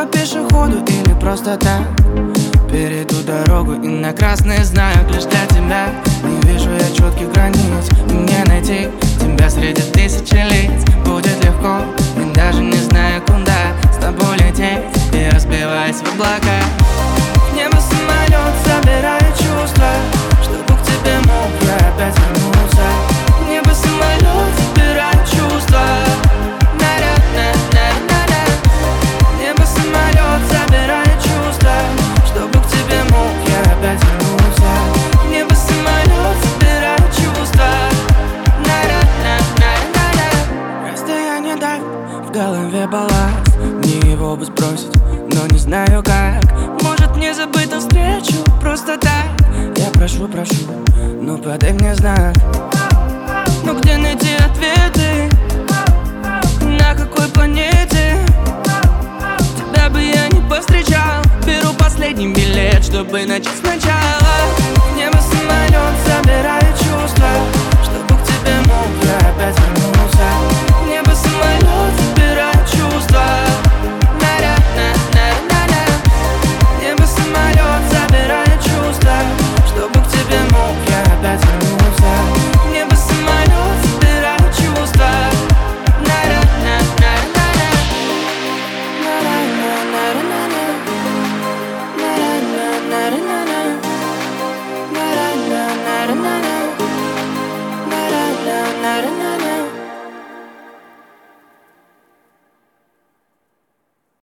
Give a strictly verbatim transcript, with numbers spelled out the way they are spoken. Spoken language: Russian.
по пешеходу или просто так перейду дорогу и на красный знак лишь для тебя. Не вижу я четких границ, и мне найти тебя среди тысячи лиц будет легко. И даже не знаю, куда с тобой лететь и разбиваясь в облака. В небо самолет собирает чувства, чтобы к тебе мог я опять вернуться. В небо самолет собирает чувства. Небо самолет собирает чувства, чтобы к тебе мог я опять вернуться. Небо самолет собирает чувства. Расстояние давит, в голове балласт. Мне его бы сбросить, но не знаю как. Может мне забыть на встречу просто так. Я прошу, прошу, ну подай мне знак. Но где найти ответы? На какой планете? Тебя бы я не повстречал. Беру последний билет, чтобы начать сначала. В небо самолет собирает чувства, чтобы к тебе мог я опять вернуться. В небо самолет собирает чувства. Небо самолет собирает чувства, чтобы к тебе мог я опять вернуться. Небо самолет собирает чувства. Na na na